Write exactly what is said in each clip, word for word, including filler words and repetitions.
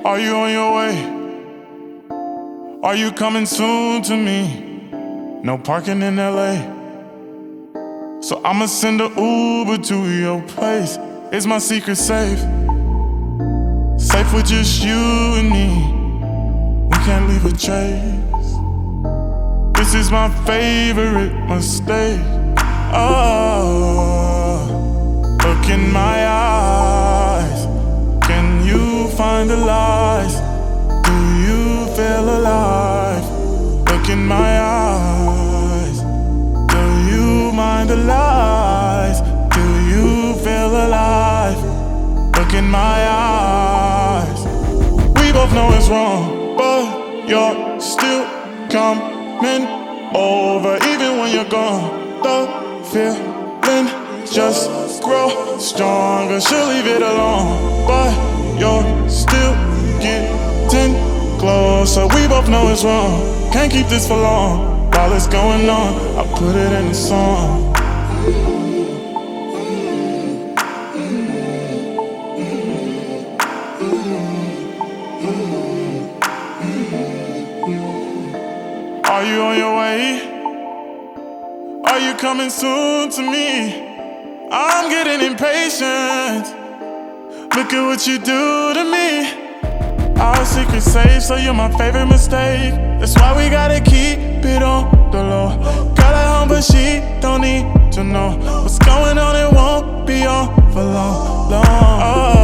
Are you on your way? Are you coming soon to me? No parking in L A, so I'ma send a Uber to your place. It's my secret safe, safe with just you and me. We can't leave a trace. This is my favorite mistake. Oh, look in my eyes. Can you find the lies? Do you feel alive? Look in my eyes. Do you mind the lies? Do you feel alive? Look in my eyes. We both know it's wrong, but you're still coming over. Even when you're gone, the feeling just grow stronger. She'll leave it alone, but you're still getting closer. We both know it's wrong, can't keep this for long. While it's going on, I put it in a song. Are you on your way? Are you coming soon to me? I'm getting impatient. Look at what you do to me. Our secret safe, so you're my favorite mistake. That's why we gotta keep it on the low. Girl at home, but she don't need to know what's going on. It won't be on for long, long.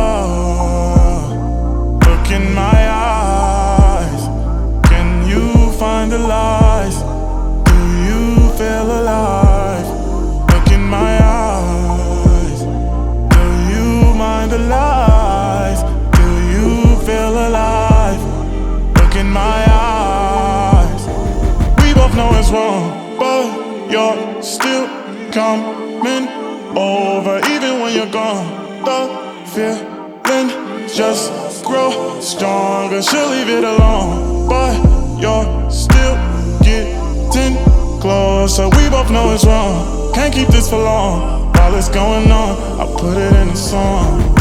Oh, look in my eyes. Can you find the lies? Do you feel alive? Look in my eyes. Do you mind the lies? Do you feel alive? Look in my eyes. We both know it's wrong, but you're still coming over. Even when you're gone, the feeling just grow stronger. She'll leave it alone, but you're still getting closer. We both know it's wrong, can't keep this for long. While it's going on, I put it in a song.